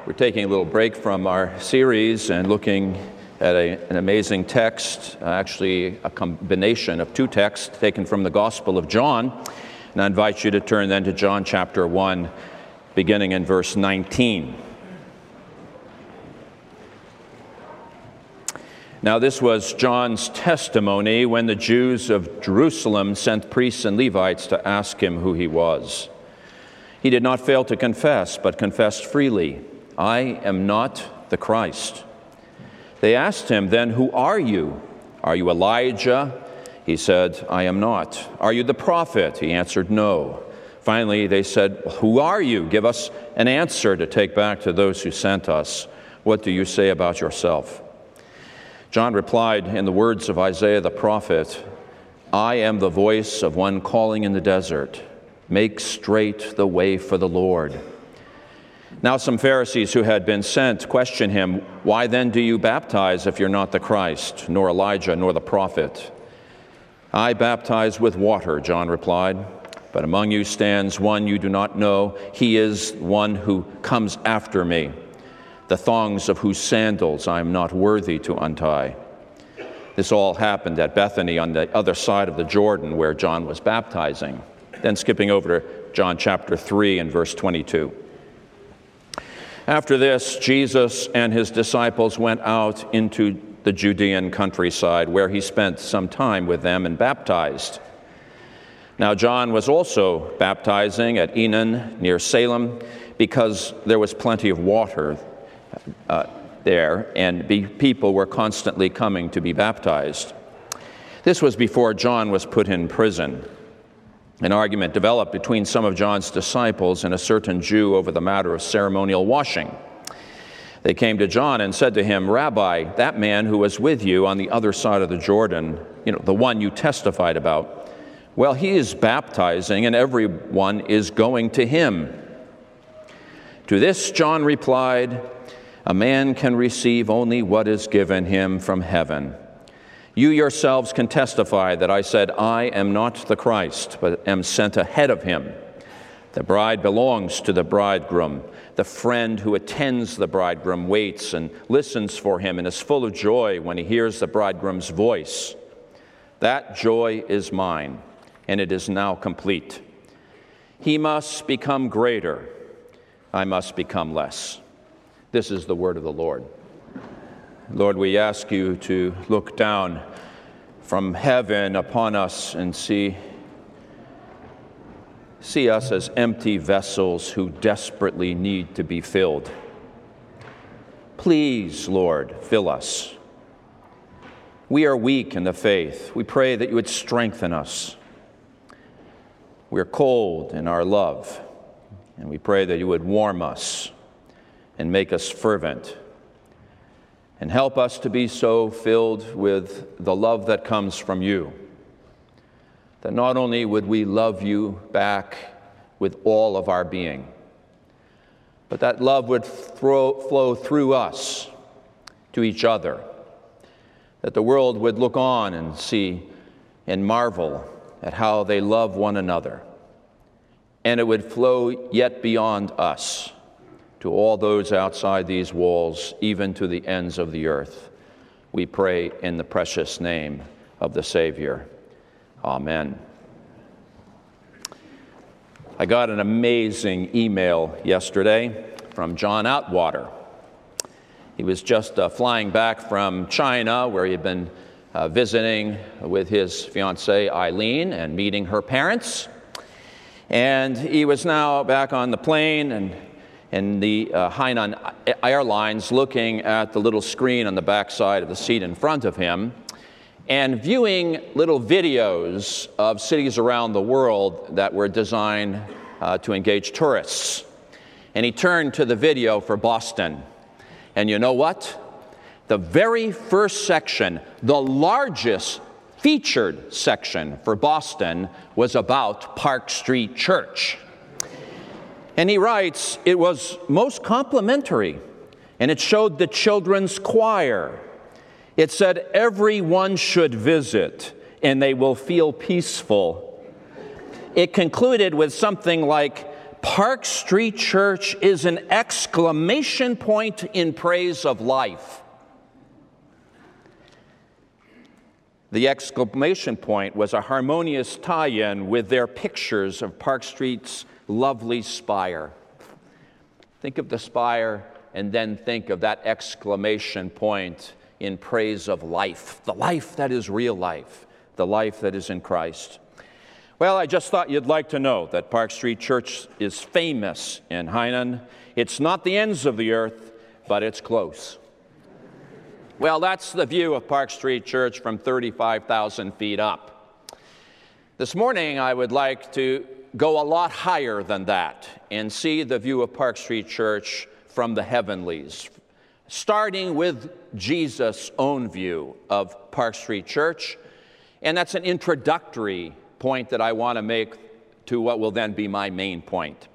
We're taking a little break from our series and looking at an amazing text, actually a combination of two texts taken from the Gospel of John. And I invite you to turn then to John chapter 1, beginning in verse 19. Now this was John's testimony when the Jews of Jerusalem sent priests and Levites to ask him who he was. He did not fail to confess, but confessed freely, "I am not the Christ." They asked him then, "Who are you? Are you Elijah?" He said, "I am not." "Are you the prophet?" He answered, "No." Finally, they said, "Who are you? Give us an answer to take back to those who sent us. What do you say about yourself?" John replied in the words of Isaiah the prophet, "I am the voice of one calling in the desert, make straight the way for the Lord." Now some Pharisees who had been sent questioned him, "Why then do you baptize if you're not the Christ, nor Elijah, nor the prophet?" "I baptize with water," John replied, "but among you stands one you do not know. He is one who comes after me, the thongs of whose sandals I am not worthy to untie." This all happened at Bethany on the other side of the Jordan where John was baptizing. Then skipping over to John chapter 3 and verse 22. After this, Jesus and his disciples went out into the Judean countryside, where he spent some time with them and baptized. Now John was also baptizing at Enon near Salem, because there was plenty of water there, and people were constantly coming to be baptized. This was before John was put in prison. An argument developed between some of John's disciples and a certain Jew over the matter of ceremonial washing. They came to John and said to him, "Rabbi, that man who was with you on the other side of the Jordan, the one you testified about, well, he is baptizing and everyone is going to him." To this John replied, "A man can receive only what is given him from heaven. You yourselves can testify that I said, 'I am not the Christ, but am sent ahead of him.' The bride belongs to the bridegroom. The friend who attends the bridegroom waits and listens for him and is full of joy when he hears the bridegroom's voice. That joy is mine, and it is now complete. He must become greater. I must become less." This is the word of the Lord. Lord, we ask you to look down from heaven upon us and see us as empty vessels who desperately need to be filled. Please, Lord, fill us. We are weak in the faith. We pray that you would strengthen us. We're cold in our love, and we pray that you would warm us and make us fervent, and help us to be so filled with the love that comes from you, that not only would we love you back with all of our being, but that love would flow through us to each other, that the world would look on and see and marvel at how they love one another, and it would flow yet beyond us to all those outside these walls, even to the ends of the earth. We pray in the precious name of the Savior. Amen. I got an amazing email yesterday from John Atwater. He was just flying back from China, where he had been visiting with his fiancée Eileen and meeting her parents. And he was now back on the plane and the Hainan Airlines, looking at the little screen on the back side of the seat in front of him and viewing little videos of cities around the world that were designed to engage tourists. And he turned to the video for Boston. And you know what? The very first section, the largest featured section for Boston, was about Park Street Church. And he writes, "It was most complimentary, and it showed the children's choir. It said everyone should visit, and they will feel peaceful. It concluded with something like, Park Street Church is an exclamation point in praise of life. The exclamation point was a harmonious tie-in with their pictures of Park Street's lovely spire. Think of the spire and then think of that exclamation point in praise of life, the life that is real life, the life that is in Christ. Well, I just thought you'd like to know that Park Street Church is famous in Hainan. It's not the ends of the earth, but it's close. Well, that's the view of Park Street Church from 35,000 feet up. This morning, I would like to go a lot higher than that and see the view of Park Street Church from the heavenlies, starting with Jesus' own view of Park Street Church. And that's an introductory point that I want to make to what will then be my main point.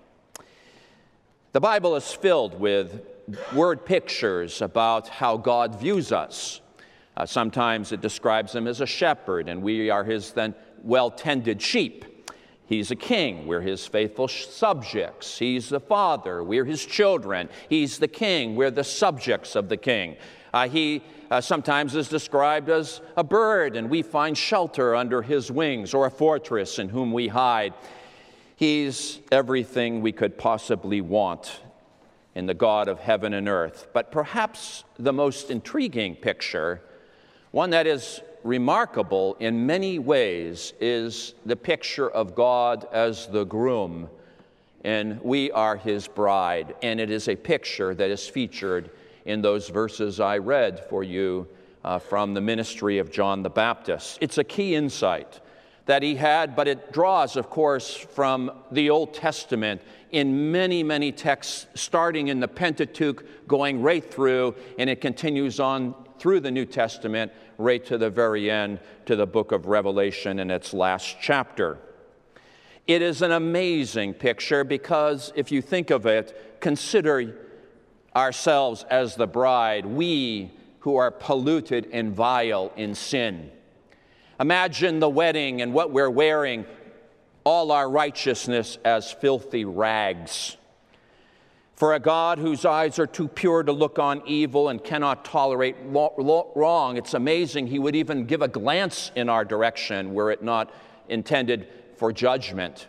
The Bible is filled with word pictures about how God views us. Sometimes it describes him as a shepherd, and we are his then well-tended sheep. He's a king. We're his faithful subjects. He's the father. We're his children. He's the king. We're the subjects of the king. He sometimes is described as a bird, and we find shelter under his wings, or a fortress in whom we hide. He's everything we could possibly want in the God of heaven and earth. But perhaps the most intriguing picture, one that is remarkable in many ways, is the picture of God as the groom, and we are his bride. And it is a picture that is featured in those verses I read for you from the ministry of John the Baptist. It's a key insight that he had, but it draws, of course, from the Old Testament in many, many texts, starting in the Pentateuch, going right through, and it continues on through the New Testament, right to the very end, to the book of Revelation in its last chapter. It is an amazing picture because if you think of it, consider ourselves as the bride, we who are polluted and vile in sin. Imagine the wedding and what we're wearing, all our righteousness as filthy rags. For a God whose eyes are too pure to look on evil and cannot tolerate wrong, it's amazing he would even give a glance in our direction were it not intended for judgment.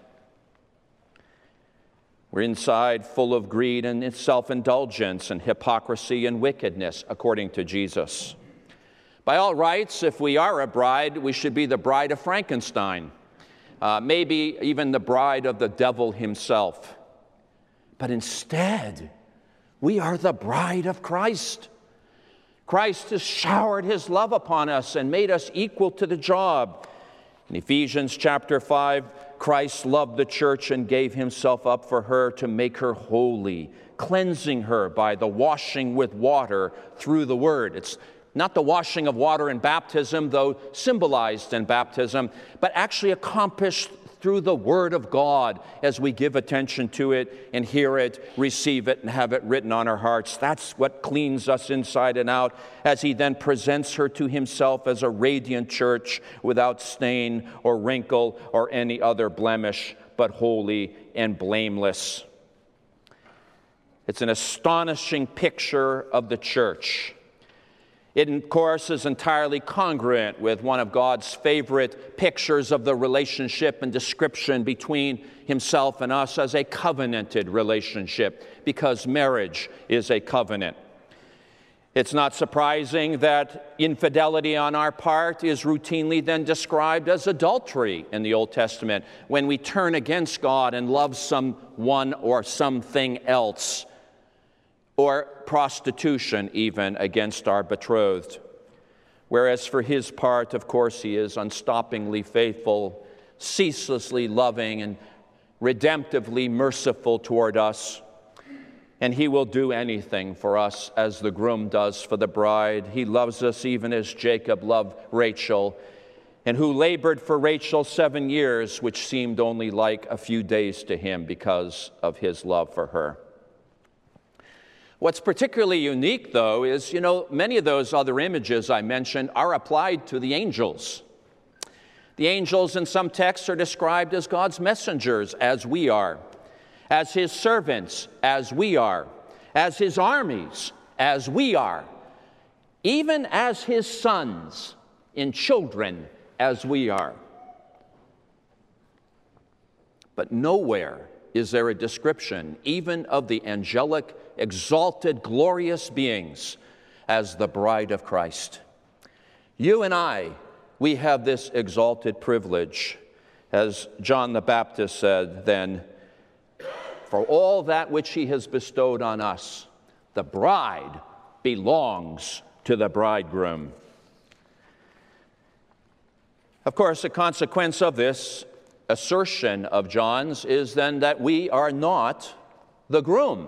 We're inside full of greed and self-indulgence and hypocrisy and wickedness, according to Jesus. By all rights, if we are a bride, we should be the bride of Frankenstein, maybe even the bride of the devil himself. But instead, we are the bride of Christ. Christ has showered his love upon us and made us equal to the job. In Ephesians chapter 5, Christ loved the church and gave himself up for her to make her holy, cleansing her by the washing with water through the word. It's not the washing of water in baptism, though symbolized in baptism, but actually accomplished through the Word of God as we give attention to it and hear it, receive it, and have it written on our hearts. That's what cleans us inside and out as he then presents her to himself as a radiant church without stain or wrinkle or any other blemish, but holy and blameless. It's an astonishing picture of the church. It, of course, is entirely congruent with one of God's favorite pictures of the relationship and description between himself and us as a covenanted relationship, because marriage is a covenant. It's not surprising that infidelity on our part is routinely then described as adultery in the Old Testament, when we turn against God and love someone or something else, or prostitution even against our betrothed. Whereas for his part, of course, he is unstoppingly faithful, ceaselessly loving, and redemptively merciful toward us. And he will do anything for us as the groom does for the bride. He loves us even as Jacob loved Rachel, and who labored for Rachel 7 years, which seemed only like a few days to him because of his love for her. What's particularly unique, though, is, many of those other images I mentioned are applied to the angels. The angels in some texts are described as God's messengers, as we are. as his servants as we are, as his armies as we are, even as his sons and children as we are. But nowhere is there a description even of the angelic, exalted, glorious beings as the bride of Christ. You and I, we have this exalted privilege. As John the Baptist said then, for all that which he has bestowed on us, the bride belongs to the bridegroom. Of course, a consequence of this assertion of John's is then that we are not the groom.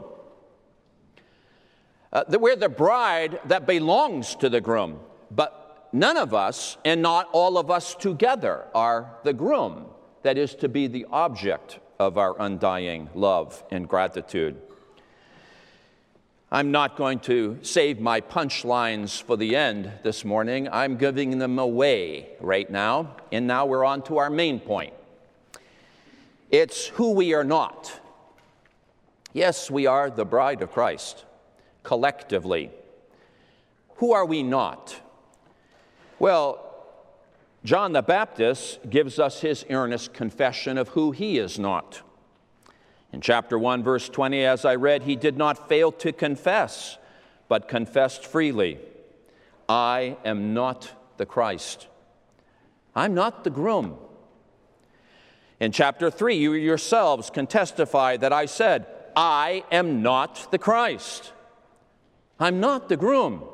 We're the bride that belongs to the groom, but none of us and not all of us together are the groom, that is to be the object of our undying love and gratitude. I'm not going to save my punchlines for the end this morning. I'm giving them away right now, and now we're on to our main point. It's who we are not. Yes, we are the bride of Christ, collectively. Who are we not? Well, John the Baptist gives us his earnest confession of who he is not. In chapter 1, verse 20, as I read, he did not fail to confess, but confessed freely, I am not the Christ. I'm not the groom. In chapter 3, you yourselves can testify that I said, I am not the Christ. I'm not the groom.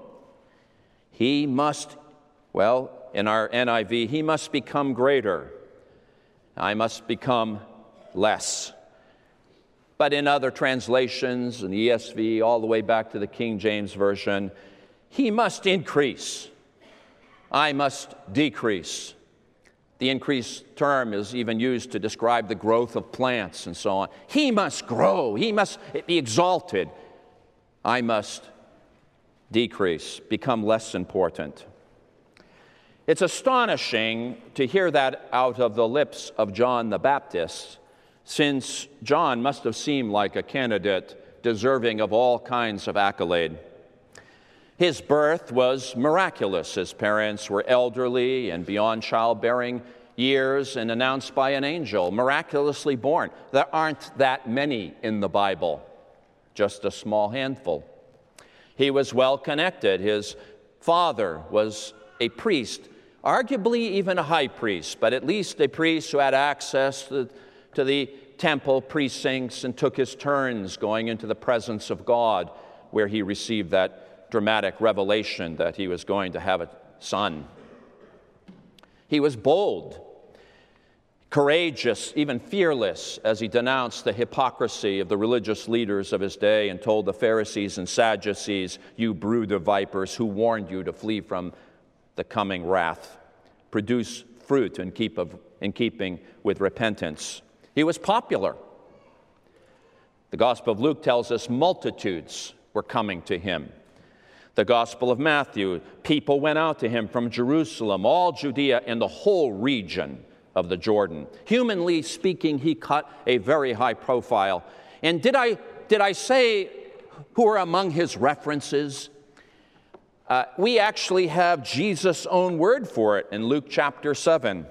He must, well, in our NIV, he must become greater. I must become less. But in other translations, in the ESV, all the way back to the King James Version, he must increase. I must decrease. The increase term is even used to describe the growth of plants and so on. He must grow. He must be exalted. I must decrease, become less important. It's astonishing to hear that out of the lips of John the Baptist, since John must have seemed like a candidate deserving of all kinds of accolade. His birth was miraculous. His parents were elderly and beyond childbearing years and announced by an angel, miraculously born. There aren't that many in the Bible, just a small handful. He was well connected. His father was a priest, arguably even a high priest, but at least a priest who had access to the temple precincts and took his turns going into the presence of God, where he received that dramatic revelation that he was going to have a son. He was bold, courageous, even fearless, as he denounced the hypocrisy of the religious leaders of his day and told the Pharisees and Sadducees, you brood of vipers, who warned you to flee from the coming wrath. Produce fruit in keeping with repentance. He was popular. The Gospel of Luke tells us multitudes were coming to him. The Gospel of Matthew, people went out to him from Jerusalem, all Judea, and the whole region of the Jordan. Humanly speaking, he cut a very high profile. And did I say who are among his references? We actually have Jesus' own word for it in Luke chapter 7.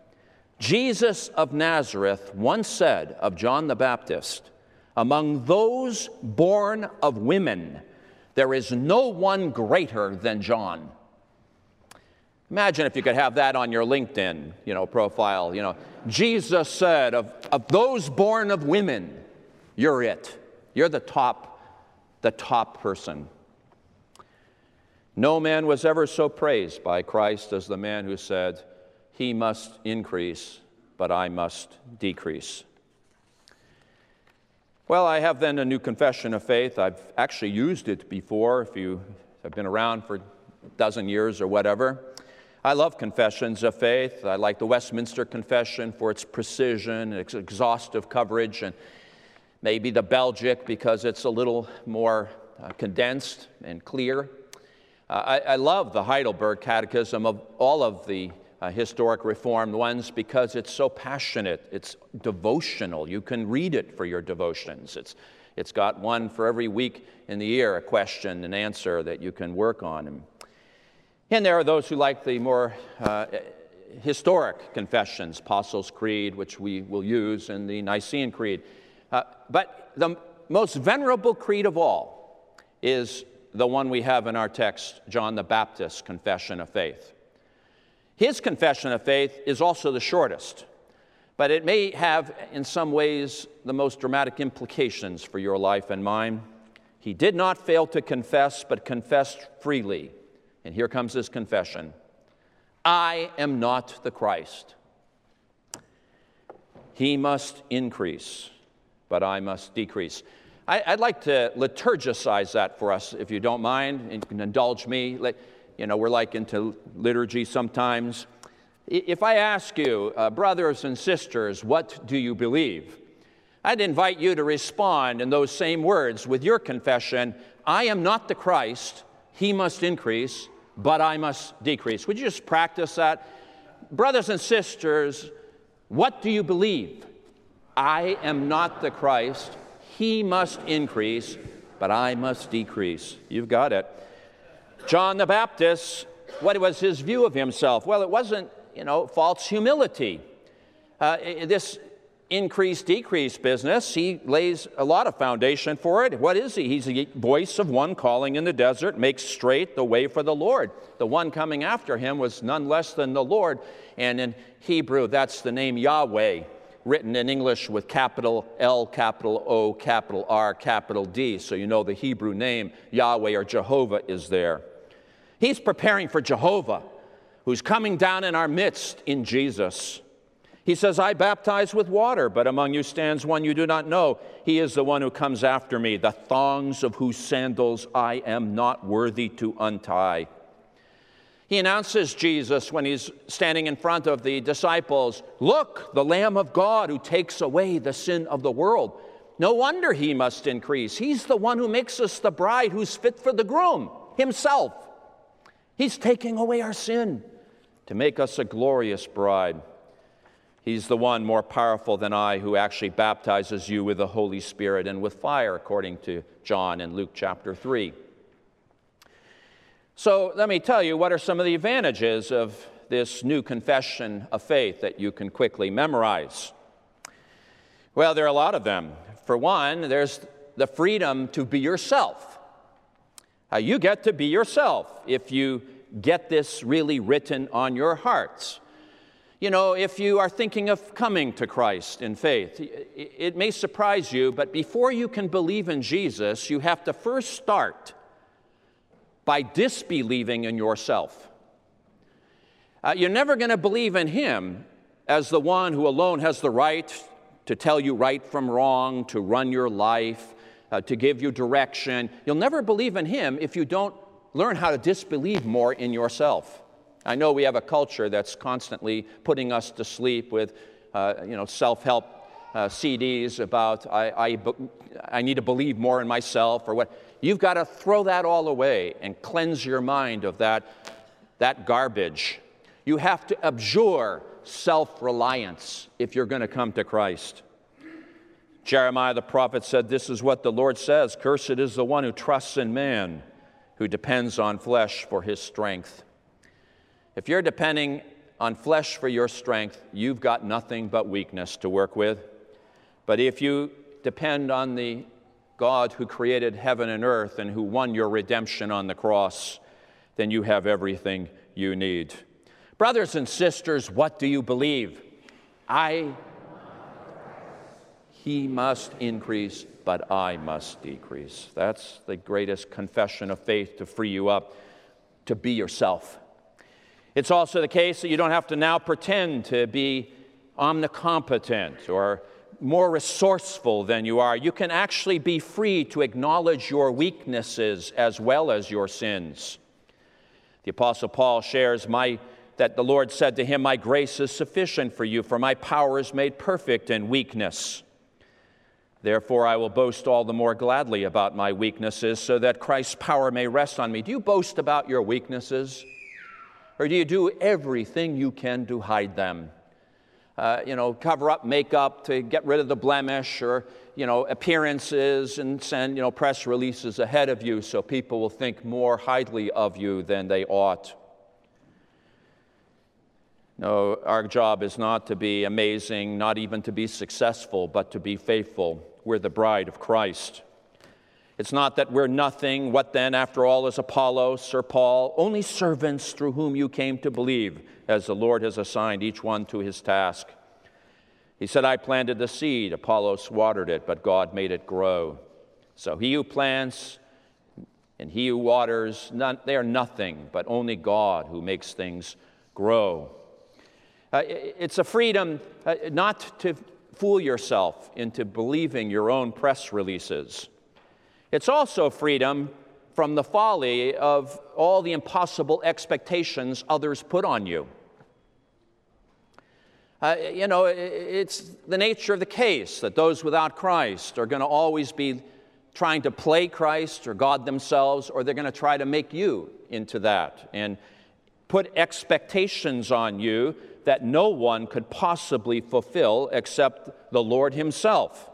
Jesus of Nazareth once said of John the Baptist, among those born of women, there is no one greater than John. Imagine if you could have that on your LinkedIn, profile. Jesus said of those born of women, you're it. You're the top person. No man was ever so praised by Christ as the man who said, he must increase, but I must decrease. Well, I have then a new confession of faith. I've actually used it before, if you have been around for a dozen years or whatever. I love confessions of faith. I like the Westminster Confession for its precision, its exhaustive coverage, and maybe the Belgic because it's a little more condensed and clear. I love the Heidelberg Catechism of all of the historic Reformed ones because it's so passionate. It's devotional. You can read it for your devotions. It's got one for every week in the year, a question and answer that you can work on. And there are those who like the more historic confessions, Apostles' Creed, which we will use, and the Nicene Creed. But the most venerable creed of all is the one we have in our text, John the Baptist's Confession of Faith. His confession of faith is also the shortest, but it may have, in some ways, the most dramatic implications for your life and mine. He did not fail to confess, but confessed freely. And here comes his confession. I am not the Christ. He must increase, but I must decrease. I'd like to liturgicize that for us, if you don't mind, and you can indulge me. We're like into liturgy sometimes. If I ask you, brothers and sisters, what do you believe? I'd invite you to respond in those same words with your confession, I am not the Christ, he must increase, but I must decrease. Would you just practice that? Brothers and sisters, what do you believe? I am not the Christ, he must increase, but I must decrease. You've got it. John the Baptist, what was his view of himself? Well, it wasn't, false humility. This increase-decrease business, he lays a lot of foundation for it. What is he? He's the voice of one calling in the desert, make straight the way for the Lord. The one coming after him was none less than the Lord. And in Hebrew, that's the name Yahweh, written in English with capital L, capital O, capital R, capital D. So you know the Hebrew name Yahweh or Jehovah is there. He's preparing for Jehovah, who's coming down in our midst in Jesus. He says, I baptize with water, but among you stands one you do not know. He is the one who comes after me, the thongs of whose sandals I am not worthy to untie. He announces Jesus when he's standing in front of the disciples, look, the Lamb of God who takes away the sin of the world. No wonder he must increase. He's the one who makes us the bride who's fit for the groom himself. He's taking away our sin to make us a glorious bride. He's the one more powerful than I who actually baptizes you with the Holy Spirit and with fire, according to John in Luke chapter 3. So let me tell you, what are some of the advantages of this new confession of faith that you can quickly memorize? Well, there are a lot of them. For one, there's the freedom to be yourself. You get to be yourself if you get this really written on your hearts. If you are thinking of coming to Christ in faith, it may surprise you, but before you can believe in Jesus, you have to first start by disbelieving in yourself. You're never going to believe in him as the one who alone has the right to tell you right from wrong, to run your life, to give you direction. You'll never believe in him if you don't learn how to disbelieve more in yourself. I know we have a culture that's constantly putting us to sleep with, self-help CDs about I need to believe more in myself or what. You've got to throw that all away and cleanse your mind of that garbage. You have to abjure self-reliance if you're going to come to Christ. Jeremiah the prophet said, this is what the Lord says, cursed is the one who trusts in man, who depends on flesh for his strength. If you're depending on flesh for your strength, you've got nothing but weakness to work with. But if you depend on the God who created heaven and earth and who won your redemption on the cross, then you have everything you need. Brothers and sisters, what do you believe? He must increase, but I must decrease. That's the greatest confession of faith to free you up to be yourself. It's also the case that you don't have to now pretend to be omnicompetent or more resourceful than you are. You can actually be free to acknowledge your weaknesses as well as your sins. The Apostle Paul shares that the Lord said to him, my grace is sufficient for you, for my power is made perfect in weakness. Therefore, I will boast all the more gladly about my weaknesses so that Christ's power may rest on me. Do you boast about your weaknesses? Or do you do everything you can to hide them? Cover up makeup to get rid of the blemish, or, appearances, and send, press releases ahead of you so people will think more highly of you than they ought. No, our job is not to be amazing, not even to be successful, but to be faithful. We're the bride of Christ. It's not that we're nothing. What then, after all, is Apollos or Paul? Only servants through whom you came to believe, as the Lord has assigned each one to his task. He said, I planted the seed, Apollos watered it, but God made it grow. So he who plants and he who waters, they are nothing, but only God who makes things grow. It's a freedom not to fool yourself into believing your own press releases. It's also freedom from the folly of all the impossible expectations others put on you. It's the nature of the case that those without Christ are going to always be trying to play Christ or God themselves, or they're going to try to make you into that and put expectations on you that no one could possibly fulfill except the Lord himself.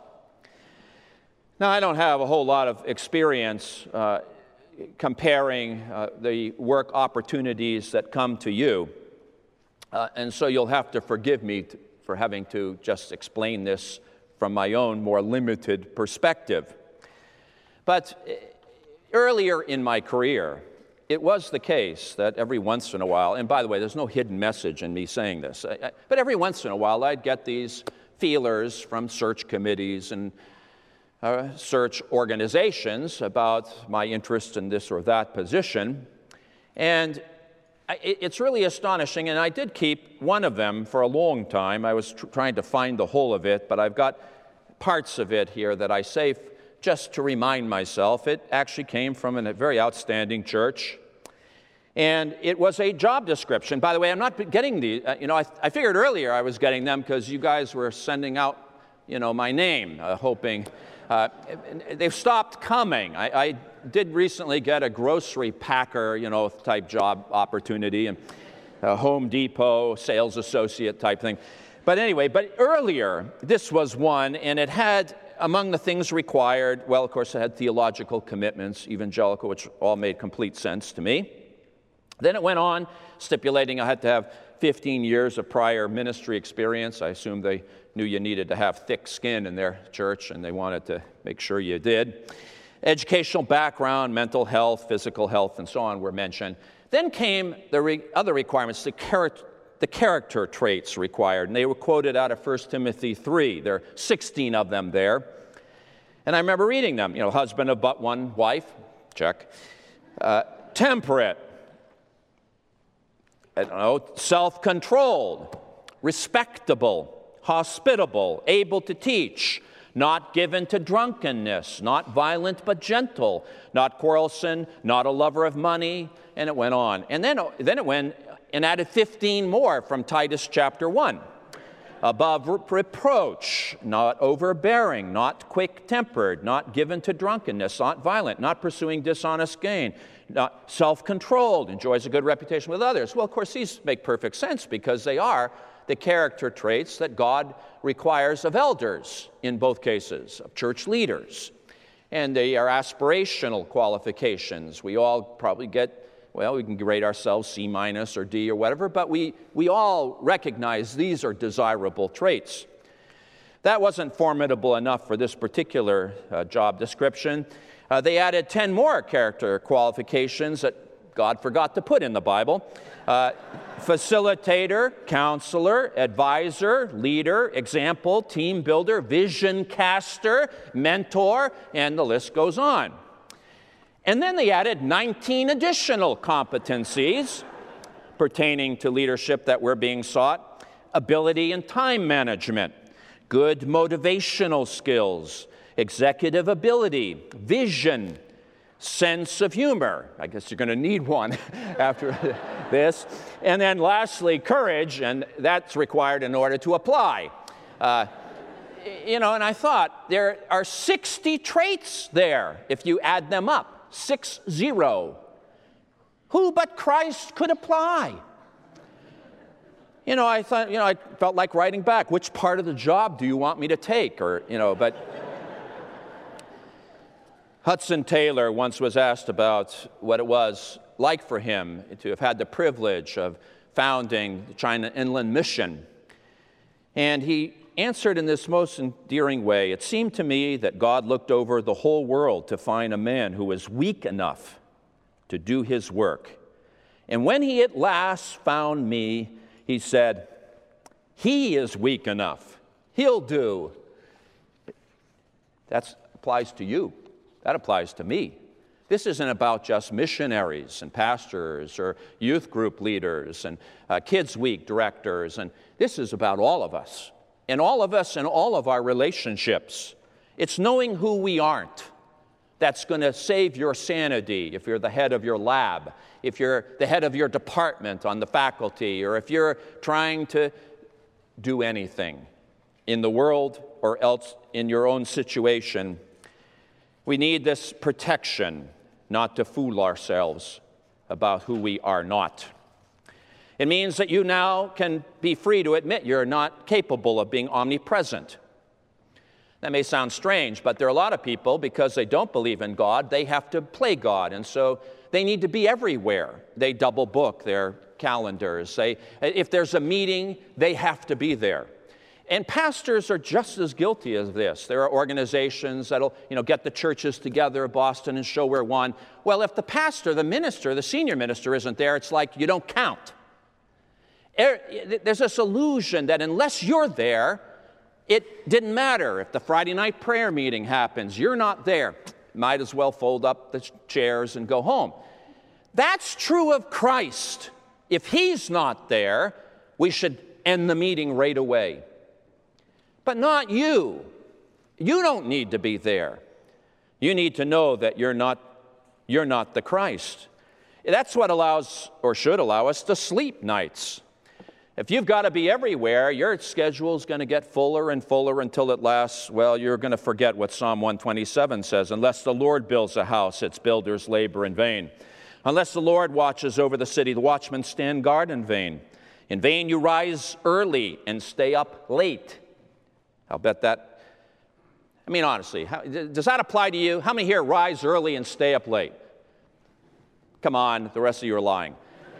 Now, I don't have a whole lot of experience comparing the work opportunities that come to you, and so you'll have to forgive me for having to just explain this from my own more limited perspective. But earlier in my career, it was the case that every once in a while, and by the way, there's no hidden message in me saying this, but every once in a while I'd get these feelers from search committees and search organizations about my interest in this or that position. And it's really astonishing, and I did keep one of them for a long time. I was trying to find the whole of it, but I've got parts of it here that I say just to remind myself. It actually came from a very outstanding church, and it was a job description. By the way, I'm not getting these. I figured earlier I was getting them because you guys were sending out, my name, hoping. They've stopped coming. I did recently get a grocery packer, type job opportunity, and a Home Depot sales associate type thing. But anyway, earlier, this was one, and it had, among the things required, well, of course, it had theological commitments, evangelical, which all made complete sense to me. Then it went on, stipulating I had to have 15 years of prior ministry experience. I assume they knew you needed to have thick skin in their church, and they wanted to make sure you did. Educational background, mental health, physical health, and so on were mentioned. Then came the other requirements, the character traits required, and they were quoted out of 1 Timothy 3. There are 16 of them there. And I remember reading them, husband of but one wife, check. Temperate, self-controlled, respectable, hospitable, able to teach, not given to drunkenness, not violent but gentle, not quarrelsome, not a lover of money, and it went on. And then it went and added 15 more from Titus chapter 1. Above reproach, not overbearing, not quick-tempered, not given to drunkenness, not violent, not pursuing dishonest gain, not self-controlled, enjoys a good reputation with others. Well, of course, these make perfect sense because they are the character traits that God requires of elders in both cases, of church leaders. And they are aspirational qualifications. We all probably get, we can grade ourselves C- or D or whatever, but we all recognize these are desirable traits. That wasn't formidable enough for this particular job description. They added 10 more character qualifications that God forgot to put in the Bible. Facilitator, counselor, advisor, leader, example, team builder, vision caster, mentor, and the list goes on. And then they added 19 additional competencies pertaining to leadership that were being sought: ability in time management, good motivational skills, executive ability, vision, sense of humor. I guess you're going to need one after this. And then lastly, courage, and that's required in order to apply. And I thought there are 60 traits there if you add them up, 60. Who but Christ could apply I thought, I felt like writing back, which part of the job do you want me to take? But Hudson Taylor once was asked about what it was like for him to have had the privilege of founding the China Inland Mission. And he answered in this most endearing way: "It seemed to me that God looked over the whole world to find a man who was weak enough to do his work. And when he at last found me, he said, 'He is weak enough. He'll do.'" That applies to you. That applies to me. This isn't about just missionaries and pastors or youth group leaders and Kids Week directors. And this is about all of us. And all of us in all of our relationships. It's knowing who we aren't that's going to save your sanity if you're the head of your lab, if you're the head of your department on the faculty, or if you're trying to do anything in the world or else in your own situation. We need this protection not to fool ourselves about who we are not. It means that you now can be free to admit you're not capable of being omnipresent. That may sound strange, but there are a lot of people, because they don't believe in God, they have to play God, and so they need to be everywhere. They double book their calendars. If there's a meeting, they have to be there. And pastors are just as guilty of this. There are organizations that'll, get the churches together, Boston and Show We're One. Well, if the pastor, the minister, the senior minister isn't there, it's like you don't count. There's this illusion that unless you're there, it didn't matter. If the Friday night prayer meeting happens, you're not there. Might as well fold up the chairs and go home. That's true of Christ. If he's not there, we should end the meeting right away. But not you. You don't need to be there. You need to know that you're not the Christ. That's what allows, or should allow, us to sleep nights. If you've got to be everywhere, your schedule is going to get fuller and fuller until at last, you're going to forget what Psalm 127 says. Unless the Lord builds a house, its builders labor in vain. Unless the Lord watches over the city, the watchmen stand guard in vain. In vain you rise early and stay up late. I'll bet that, honestly, does that apply to you? How many here rise early and stay up late? Come on, the rest of you are lying.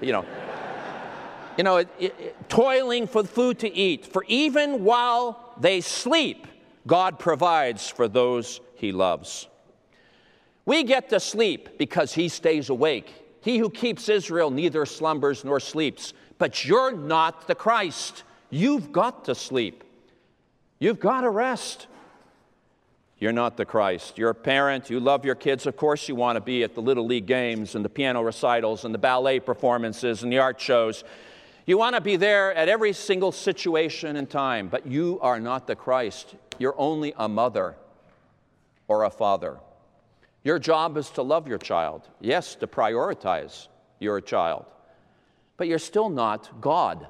Toiling for food to eat, for even while they sleep, God provides for those he loves. We get to sleep because he stays awake. He who keeps Israel neither slumbers nor sleeps. But you're not the Christ. You've got to sleep. You've got to rest. You're not the Christ. You're a parent. You love your kids. Of course you want to be at the Little League games and the piano recitals and the ballet performances and the art shows. You want to be there at every single situation and time, but you are not the Christ. You're only a mother or a father. Your job is to love your child. Yes, to prioritize your child. But you're still not God.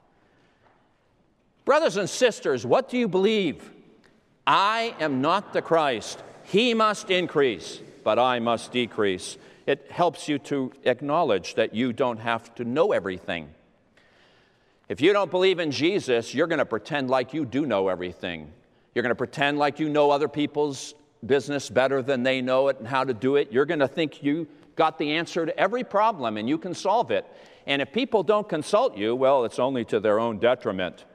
Brothers and sisters, what do you believe? I am not the Christ. He must increase, but I must decrease. It helps you to acknowledge that you don't have to know everything. If you don't believe in Jesus, you're going to pretend like you do know everything. You're going to pretend like you know other people's business better than they know it and how to do it. You're going to think you got the answer to every problem and you can solve it. And if people don't consult you, well, it's only to their own detriment.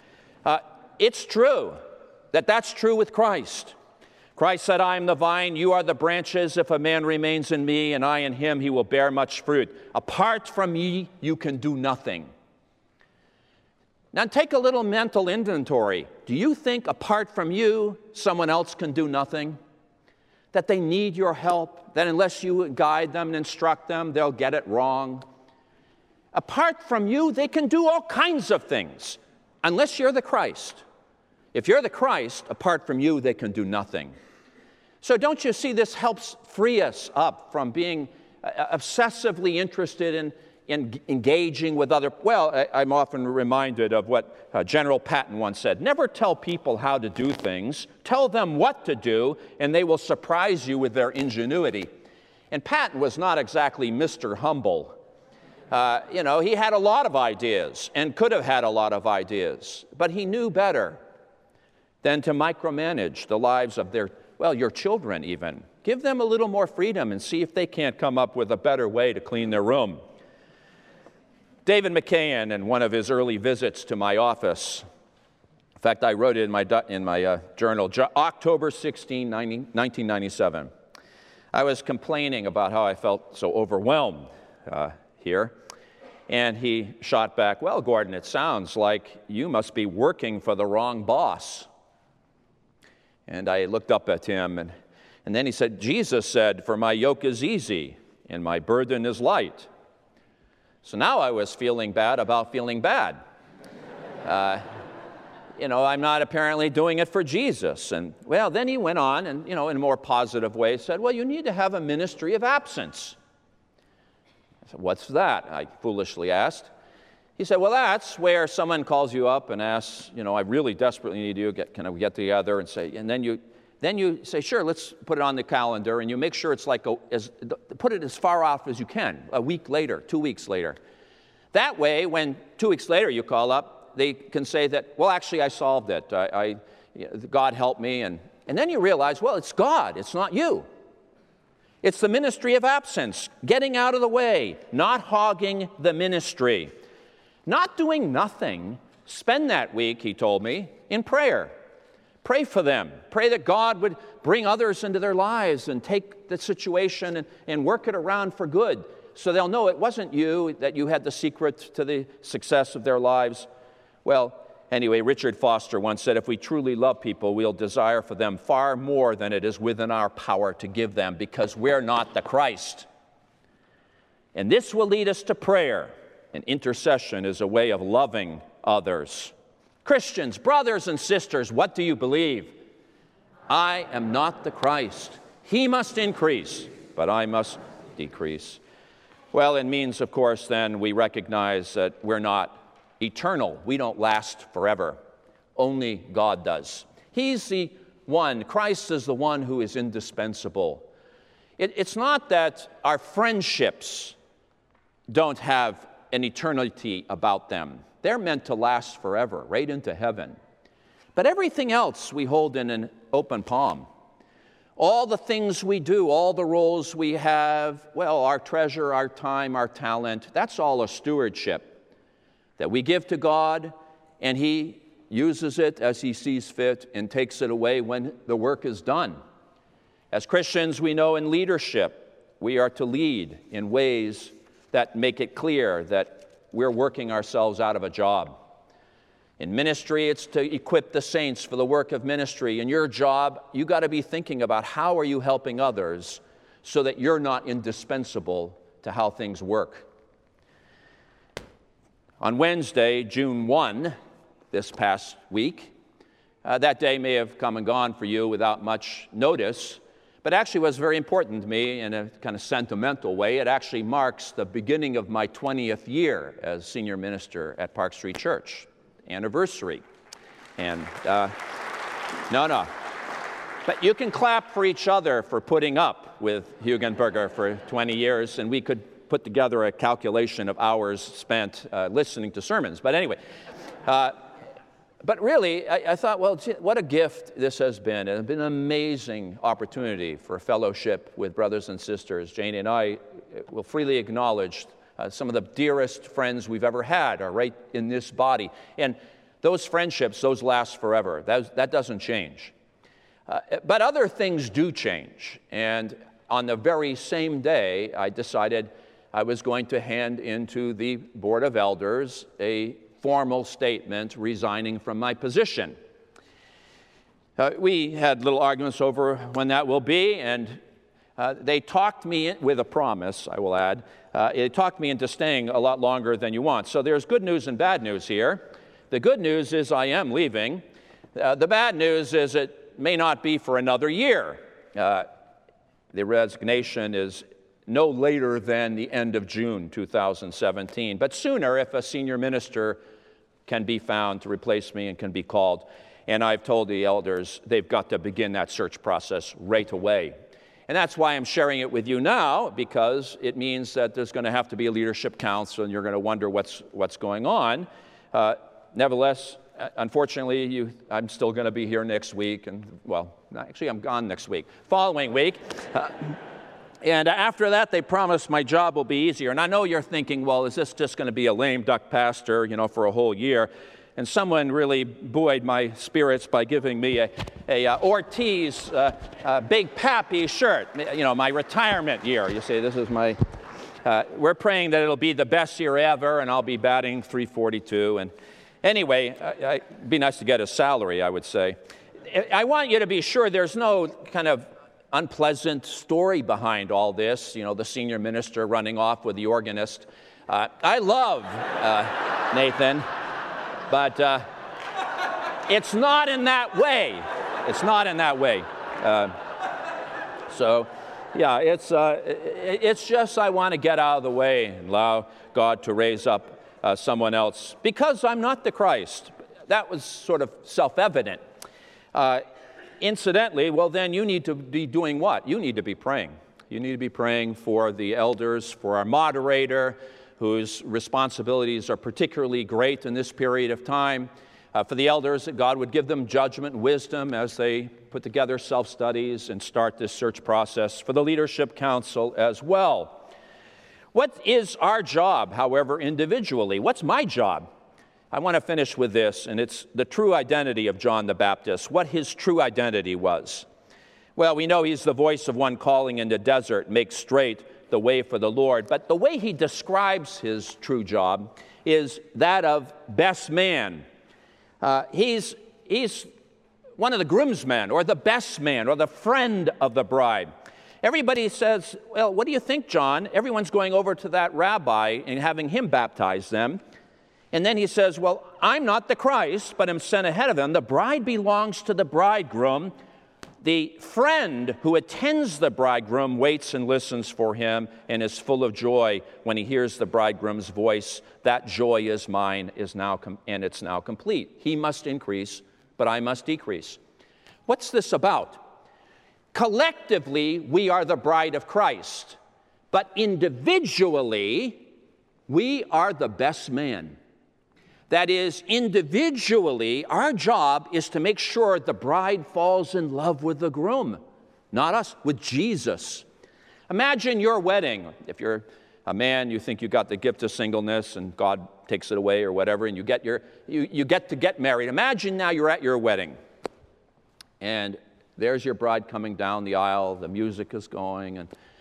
It's true that that's true with Christ. Christ said, I am the vine, you are the branches. If a man remains in me and I in him, he will bear much fruit. Apart from me, you can do nothing. Now take a little mental inventory. Do you think apart from you, someone else can do nothing? That they need your help? That unless you guide them and instruct them, they'll get it wrong? Apart from you, they can do all kinds of things, unless you're the Christ. If you're the Christ, apart from you, they can do nothing. So don't you see this helps free us up from being obsessively interested in engaging with other. Well, I'm often reminded of what General Patton once said. Never tell people how to do things. Tell them what to do, and they will surprise you with their ingenuity. And Patton was not exactly Mr. Humble. He had a lot of ideas and could have had a lot of ideas, but he knew better than to micromanage the lives of your children even. Give them a little more freedom and see if they can't come up with a better way to clean their room. David McCann, in one of his early visits to my office, in fact, I wrote it in my journal, October 16, 1997. I was complaining about how I felt so overwhelmed here. And he shot back, "Well, Gordon, it sounds like you must be working for the wrong boss." And I looked up at him, and then he said, "Jesus said, 'For my yoke is easy and my burden is light.'" So now I was feeling bad about feeling bad. I'm not apparently doing it for Jesus. And, well, then he went on and, in a more positive way, said, "Well, you need to have a ministry of absence." I said, "What's that?" I foolishly asked. He said, "Well, that's where someone calls you up and asks, I really desperately need you. Can we get together?" And then you say, "Sure, let's put it on the calendar," and you make sure it's put it as far off as you can, a week later, 2 weeks later. That way, when 2 weeks later you call up, they can say that, "Well, actually, I solved it. God helped me." And then you realize, well, it's God. It's not you. It's the ministry of absence, getting out of the way, not hogging the ministry, not doing nothing. Spend that week, he told me, in prayer. Pray for them. Pray that God would bring others into their lives and take the situation and work it around for good, so they'll know it wasn't you, that you had the secret to the success of their lives. Well, anyway, Richard Foster once said, "If we truly love people, we'll desire for them far more than it is within our power to give them, because we're not the Christ." And this will lead us to prayer. And intercession is a way of loving others. Christians, brothers and sisters, what do you believe? I am not the Christ. He must increase, but I must decrease. Well, it means, of course, then we recognize that we're not eternal. We don't last forever. Only God does. He's the one, Christ is the one who is indispensable. It's not that our friendships don't have an eternity about them. They're meant to last forever, right into heaven. But everything else we hold in an open palm. All the things we do, all the roles we have, well, our treasure, our time, our talent, that's all a stewardship that we give to God, and He uses it as He sees fit and takes it away when the work is done. As Christians, we know in leadership, we are to lead in ways that make it clear that we're working ourselves out of a job. In ministry, it's to equip the saints for the work of ministry. In your job, you got to be thinking about how are you helping others so that you're not indispensable to how things work. On Wednesday, June 1, this past week, that day may have come and gone for you without much notice, but actually was very important to me in a kind of sentimental way. It actually marks the beginning of my 20th year as senior minister at Park Street Church. Anniversary. And no. But you can clap for each other for putting up with Hugenberger for 20 years, and we could put together a calculation of hours spent listening to sermons. But anyway, but really, I thought, well, what a gift this has been. It's been an amazing opportunity for fellowship with brothers and sisters. Jane and I will freely acknowledge some of the dearest friends we've ever had are right in this body. And those friendships, those last forever. That doesn't change. But other things do change. And on the very same day, I decided I was going to hand into the Board of Elders a formal statement resigning from my position. We had little arguments over when that will be, and they talked me in, with a promise, I will add, it talked me into staying a lot longer than you want. So there's good news and bad news here. The good news is I am leaving. The bad news is it may not be for another year. The resignation is no later than the end of June 2017, but sooner if a senior minister can be found to replace me and can be called. And I've told the elders they've got to begin that search process right away. And that's why I'm sharing it with you now, because it means that there's going to have to be a leadership council, and you're going to wonder what's going on. Nevertheless, unfortunately, I'm still going to be here next week, and, well, actually, I'm gone next week. Following week. And after that, they promise my job will be easier. And I know you're thinking, well, is this just going to be a lame duck pastor, for a whole year? And someone really buoyed my spirits by giving me a Ortiz Big Pappy shirt, my retirement year. You see, this is my, we're praying that it'll be the best year ever, and I'll be batting .342. And anyway, it'd be nice to get a salary, I would say. I want you to be sure there's no kind of unpleasant story behind all this, the senior minister running off with the organist. I love Nathan. But it's not in that way. It's not in that way. So, yeah, it's just I want to get out of the way and allow God to raise up someone else, because I'm not the Christ. That was sort of self-evident. Incidentally, well, then you need to be doing what? You need to be praying. You need to be praying for the elders, for our moderator, whose responsibilities are particularly great in this period of time, for the elders, that God would give them judgment and wisdom as they put together self-studies and start this search process, for the leadership council as well. What is our job, however, individually? What's my job? I want to finish with this, and it's the true identity of John the Baptist, what his true identity was. Well, we know he's the voice of one calling in the desert, make straight the way for the Lord. But the way he describes his true job is that of best man. He's one of the groomsmen, or the best man, or the friend of the bride. Everybody says, well, what do you think, John? Everyone's going over to that rabbi and having him baptize them. And then he says, well, I'm not the Christ, but I'm sent ahead of him. The bride belongs to the bridegroom. The friend who attends the bridegroom waits and listens for him and is full of joy when he hears the bridegroom's voice. That joy is mine, and it's now complete. He must increase, but I must decrease. What's this about? Collectively, we are the bride of Christ, but individually, we are the best man. That is, individually, our job is to make sure the bride falls in love with the groom, not us, with Jesus. Imagine your wedding. If you're a man, you think you got the gift of singleness and God takes it away or whatever, and you get to get married. Imagine now you're at your wedding, and there's your bride coming down the aisle, the music is going,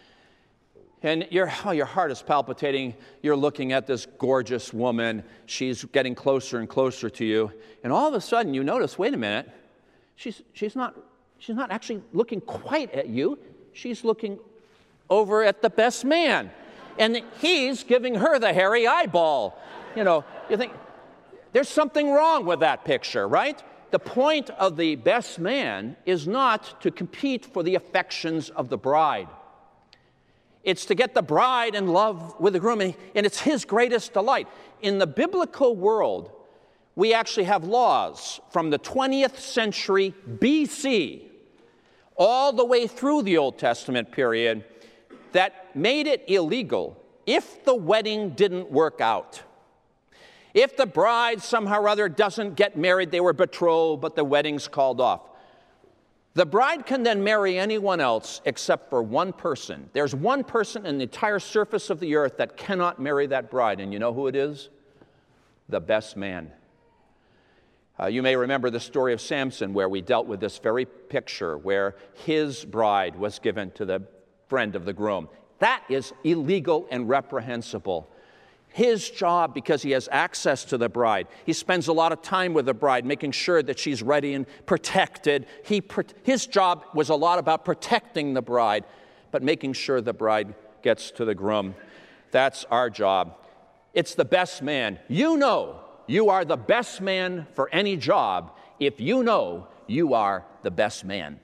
and your heart is palpitating. You're looking at this gorgeous woman. She's getting closer and closer to you. And all of a sudden, you notice, wait a minute, she's not actually looking quite at you. She's looking over at the best man. And he's giving her the hairy eyeball. You think, there's something wrong with that picture, right? The point of the best man is not to compete for the affections of the bride. It's to get the bride in love with the groom, and it's his greatest delight. In the biblical world, we actually have laws from the 20th century BC all the way through the Old Testament period that made it illegal if the wedding didn't work out. If the bride somehow or other doesn't get married, they were betrothed, but the wedding's called off. The bride can then marry anyone else except for one person. There's one person in the entire surface of the earth that cannot marry that bride, and you know who it is? The best man. You may remember the story of Samson, where we dealt with this very picture, where his bride was given to the friend of the groom. That is illegal and reprehensible. His job, because he has access to the bride, he spends a lot of time with the bride, making sure that she's ready and protected. His job was a lot about protecting the bride, but making sure the bride gets to the groom. That's our job. It's the best man. You know you are the best man for any job if you know you are the best man.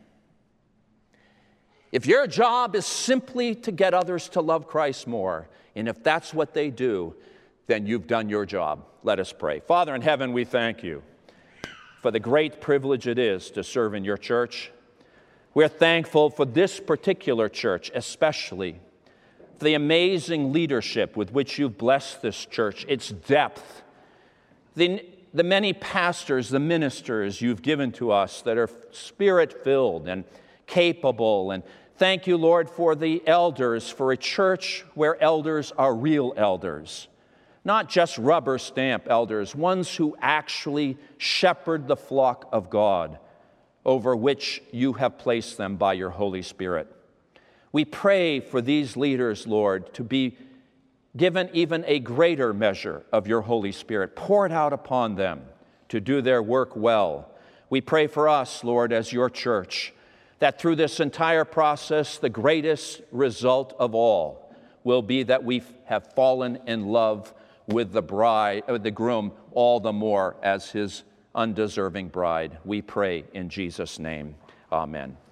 If your job is simply to get others to love Christ more, and if that's what they do, then you've done your job. Let us pray. Father in heaven, we thank you for the great privilege it is to serve in your church. We're thankful for this particular church, especially for the amazing leadership with which you've blessed this church, its depth, the many pastors, the ministers you've given to us that are Spirit-filled and capable. And thank you, Lord, for the elders, for a church where elders are real elders, not just rubber stamp elders, ones who actually shepherd the flock of God over which you have placed them by your Holy Spirit. We pray for these leaders, Lord, to be given even a greater measure of your Holy Spirit, poured out upon them to do their work well. We pray for us, Lord, as your church, that through this entire process, the greatest result of all will be that we have fallen in love with the groom all the more as his undeserving bride. We pray in Jesus' name. Amen.